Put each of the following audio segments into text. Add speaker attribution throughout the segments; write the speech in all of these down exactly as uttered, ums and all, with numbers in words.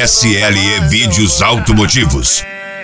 Speaker 1: S L E Vídeos Automotivos.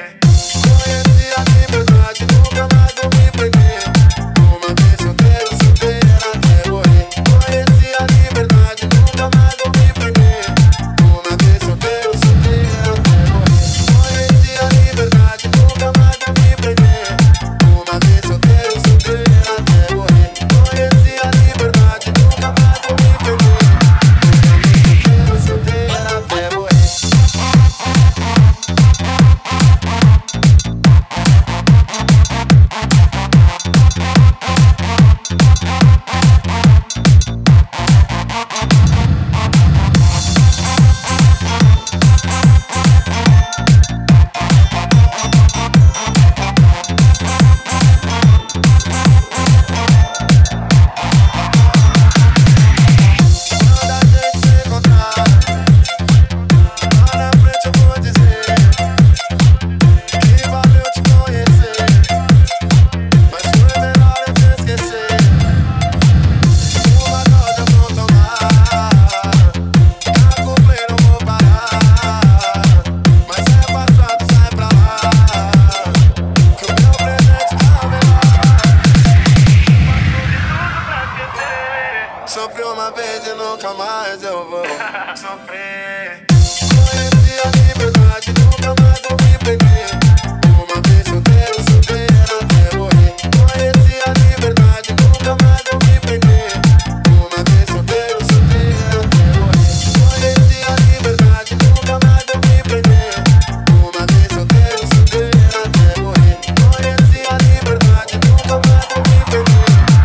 Speaker 2: Sofri uma vez e nunca mais eu vou sofrer. Conheci a liberdade, nunca mais vou me prender. Uma vez solteiro, solteiro até morrer. Conheci a liberdade, nunca mais vou me prender. Uma vez solteiro, solteiro até morrer. Conheci a liberdade, nunca mais vou me prender. Uma vez solteiro, solteiro até morrer. Conheci a liberdade, nunca mais vou me prender.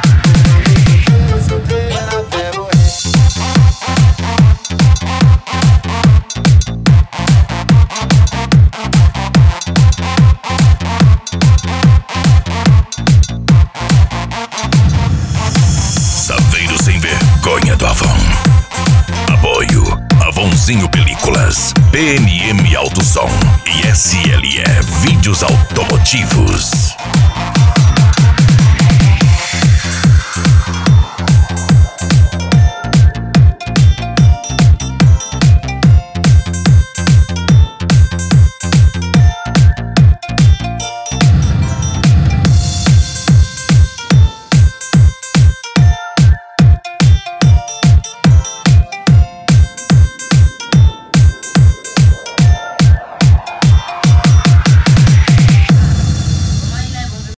Speaker 1: Saveiro sem vergonha do Avon. Apoio Avonzinho Películas, P N M Autosom e S L E Vídeos Automotivos.